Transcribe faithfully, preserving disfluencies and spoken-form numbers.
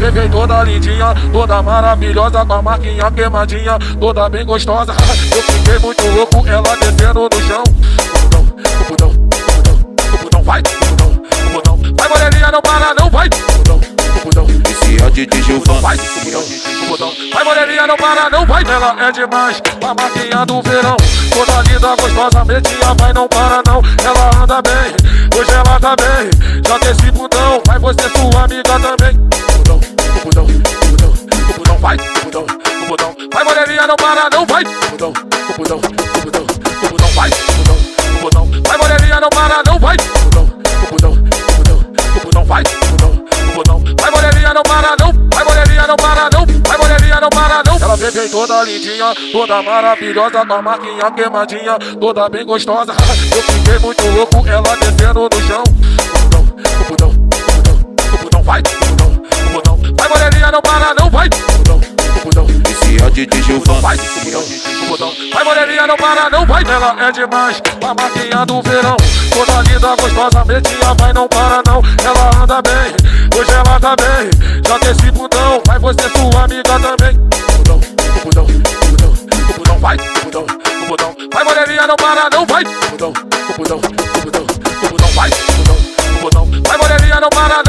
vem, vem toda lindinha, toda maravilhosa, com a marquinha queimadinha, toda bem gostosa. Eu fiquei muito louco, ela descendo no chão. Cupudão, cupudão, cupudão, vai, cupudão, cupudão. Vai, moreninha, não para, não vai, cupudão, cupudão. Esse é o D J Gilvan, vai, cupudão, cupudão. Vai, moreninha, não para, não vai. Ela é demais, a marquinha do verão, toda linda, gostosa, metinha, vai, não para não. Ela anda bem, hoje ela tá bem, joga esse bundão, vai você sua amiga também. Cupudão, cupudão, cupudão, cupudão, vai, cupudão, cupudão. Vai, moreninha, não para, não vai, cupudão, cupudão, cupudão, cupudão, vai, cupudão, cupudão. Vai, moreninha, não para, não vai, cupudão, cupudão, cupudão, cupudão, vai, cupudão, cupudão. Vai, moreninha, não para, não, vai, moreninha, não para, não, vai, moreninha, não para, não. Ela vem, vem toda lindinha, toda maravilhosa, com a marquinha queimadinha, toda bem gostosa. Eu fiquei muito louco, ela descendo no chão. Cupudão, cupudão, cupudão, cupudão, vai, cupudão, cupudão. Vai, moreninha, não para, não vai, cupudão, cupudão. esse é o D J Gilvan, vai, cupudão, cupudão. Vai, moreninha, não para, não vai. Ela é demais, a marquinha do verão, toda linda, gostosa, metinha, vai, não para não. Ela anda bem, hoje ela tá bem, joga esse bundão, vai você sua amiga também. Cupudão, cupudão, cupudão, cupudão, vai, cupudão, cupudão. Vai, moreninha, não para, não vai, cupudão, cupudão, cupudão, cupudão, vai, cupudão, cupudão. Vai, moreninha, não para,